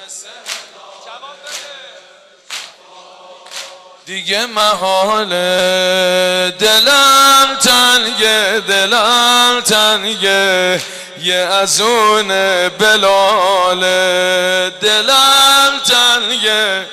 دیگه محاله دلم تنگه دلم تنگه یه از اون بلاله دلم تنگه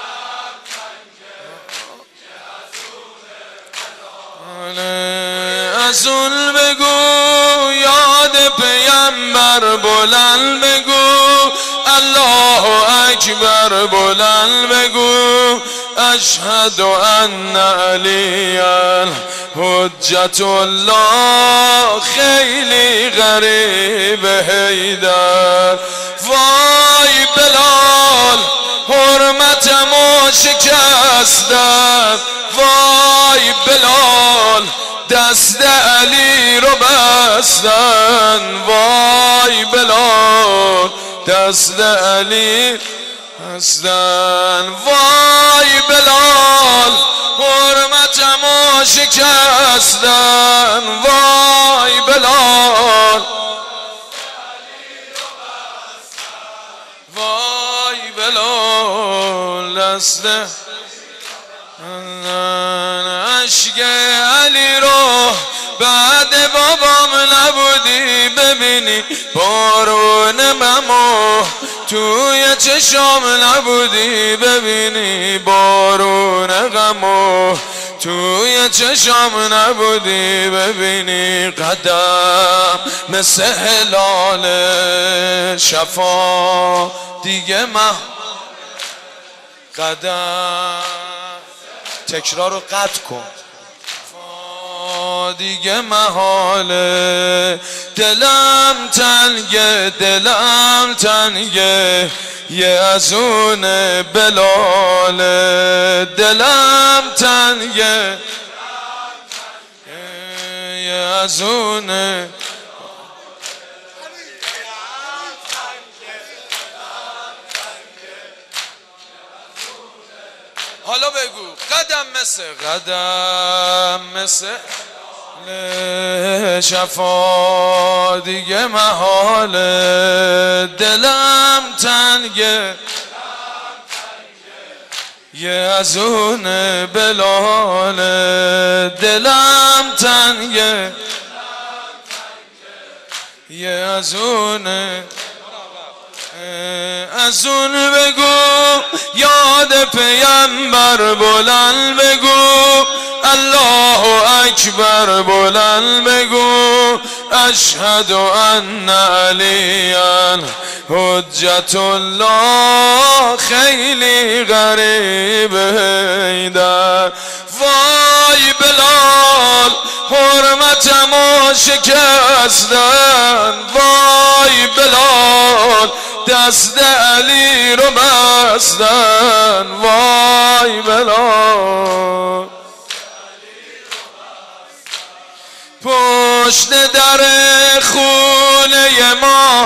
از اون بگو یاد پیامبر بلند بگو الله اکبر بلند بگو اشهد ان علی حجت الله خیلی غریب حیدر وای بلال حرمتمو شکستن وای بلال دست علی رو بستن وای بلال دست علی بستن وای بلال حرمتمو شکستن وای بلال وای بلال دست عشق علی رو بعد بابام نبودی ببینی بارون ممو توی چشام نبودی ببینی بارون غمو توی چشام نبودی ببینی قدم مثل هلال شفا دیگه قدم تکرار رو قطع کن دیگه محاله دلم تنگه دلم تنگه یه از اون بلاله دلم تنگه یه از اون حالا بگو قدم مثل شفا دیگه محاله دلم تنگه یه از اون بلاله دلم تنگه یه از اون بگو یاد پیامبر بلند بگو الله اکبر بلند بگو اشهد ان علی حجت الله خیلی غریب حیدر وای بلال حرمتمو شکستن وای بلال دست علی رو بستن وای بلال پشت در خونه ما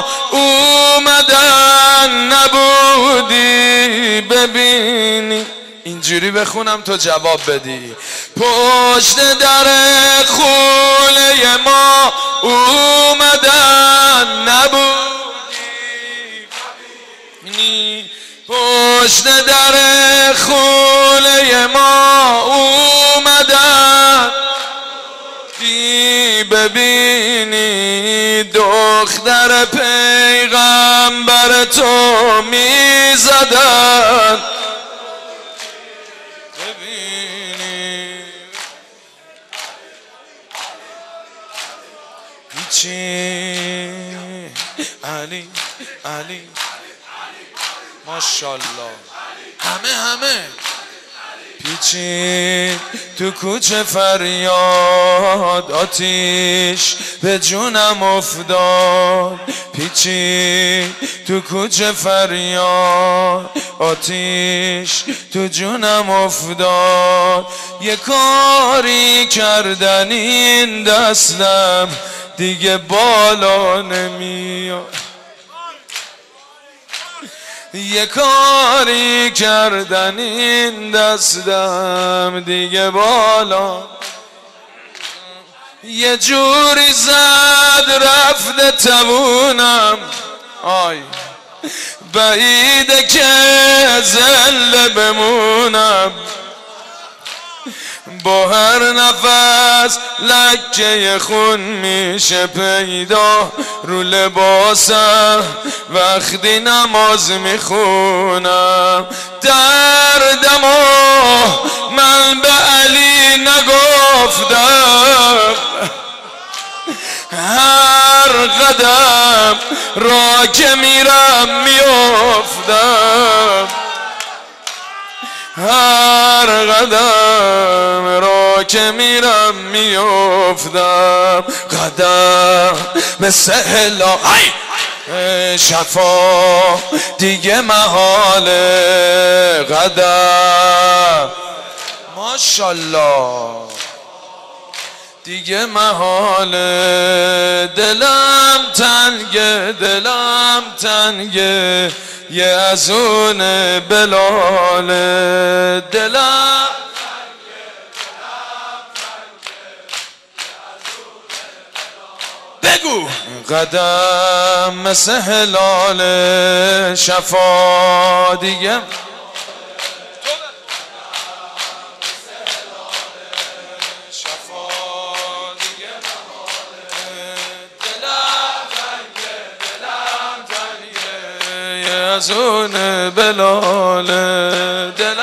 اومدن نبودی ببینی اینجوری بخونم تو جواب بدی پشت در خونه ما اومدن نبودی پشت در خونه ما اومدن ببینی دختر پیغمبر تو میزدن ببینی پیچی علی علی ماشاءالله همه پیچید تو کوچه فریاد آتیش به جونم افتاد پیچید تو کوچه فریاد آتیش تو جونم افتاد یه کاری کردن این دستم دیگه بالا نمیاد یه کاری کردن این دستم دیگه بالا یه جوری زد رفته توونم آی بعیده که زنده بمونم، با هر نفس لکه خون میشه پیدا رو لباسم وقتی نماز میخونم. دردمو من به علی نگفتم، هر قدم را که میرم میافتم، هر قدم را که میرم میافتم. قدم مثل هلا شفا دیگه محاله، قدم ماشالله دیگه محاله. دلم تنگه دلم تنگه یه از اون بلاله، دلم بگو قدم مثل هلال شفا دیگه از اون بلاله.